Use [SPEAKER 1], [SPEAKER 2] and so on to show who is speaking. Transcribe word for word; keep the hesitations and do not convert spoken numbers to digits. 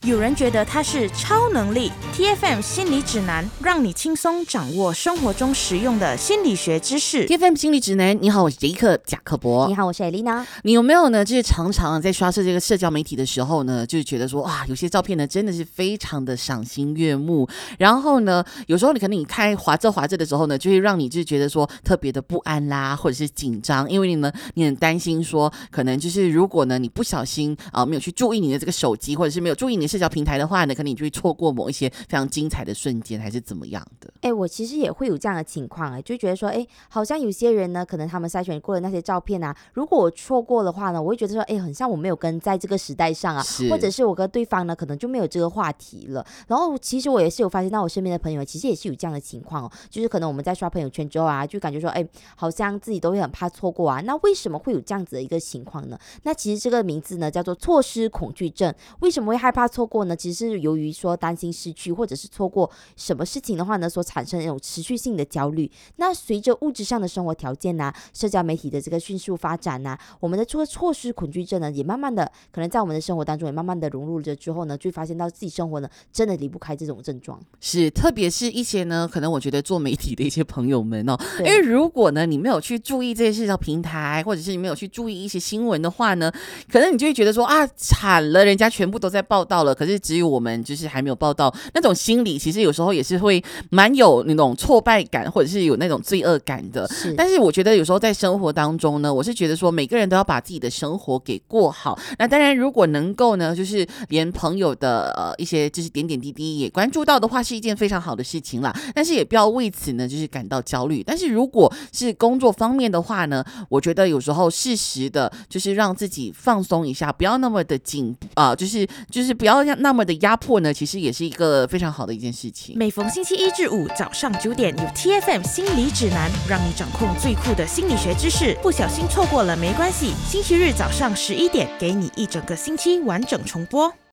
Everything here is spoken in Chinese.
[SPEAKER 1] 有人觉得它是超能力。 T F M 心理指南，让你轻松掌握生活中实用的心理学知识。
[SPEAKER 2] T F M 心理指南，你好，我是杰克贾克伯。
[SPEAKER 3] 你好，我是艾丽娜。
[SPEAKER 2] 你有没有呢就是常常在刷这个社交媒体的时候呢，就是觉得说哇，有些照片呢真的是非常的赏心悦目，然后呢有时候你可能你看滑着滑着的时候呢，就会让你就觉得说特别的不安啦，或者是紧张，因为你呢你很担心说可能就是如果呢你不小心啊、呃、没有去注意你的这个手机，或者是没有注意你的社交平台的话呢，可能你就会错过某一些非常精彩的瞬间，还是怎么样的。
[SPEAKER 3] 哎、欸，我其实也会有这样的情况，哎，就觉得说，哎、欸，好像有些人呢，可能他们筛选过的那些照片啊，如果我错过的话呢，我会觉得说，哎、欸，很像我没有跟在这个时代上啊，或者是我跟对方呢，可能就没有这个话题了。然后其实我也是有发现到，我身边的朋友其实也是有这样的情况哦，就是可能我们在刷朋友圈之后啊，就感觉说，哎、欸，好像自己都会很怕错过啊。那为什么会有这样子的一个情况呢？那其实这个名字呢叫做错失恐惧症。为什么会害怕错过呢？其实是由于说担心失去，或者是错过什么事情的话呢，所产生那种持续性的焦虑。那随着物质上的生活条件啊，社交媒体的这个迅速发展啊，我们的这个错失恐惧症呢，也慢慢的可能在我们的生活当中也慢慢的融入了之后呢，就会发现到自己生活呢真的离不开这种症状。
[SPEAKER 2] 是，特别是一些呢，可能我觉得做媒体的一些朋友们哦，因为如果呢你没有去注意这些社交平台，或者是你没有去注意一些新闻的话呢，可能你就会觉得说啊，惨了，人家全部都在报道了，可是只有我们就是还没有报道，那种心理其实有时候也是会蛮有那种挫败感，或者是有那种罪恶感的。
[SPEAKER 3] 是，
[SPEAKER 2] 但是我觉得有时候在生活当中呢，我是觉得说每个人都要把自己的生活给过好。那当然如果能够呢就是连朋友的呃一些就是点点滴滴也关注到的话，是一件非常好的事情啦，但是也不要为此呢就是感到焦虑。但是如果是工作方面的话呢，我觉得有时候适时的就是让自己放松一下，不要那么的紧啊、呃，就是就是不要那么的压迫呢，其实也是一个非常好的一件事情。
[SPEAKER 1] 每逢星期一至五早上九点，有 T F M 心理指南，让你掌控最酷的心理学知识。不小心错过了没关系，星期日早上十一点，给你一整个星期完整重播。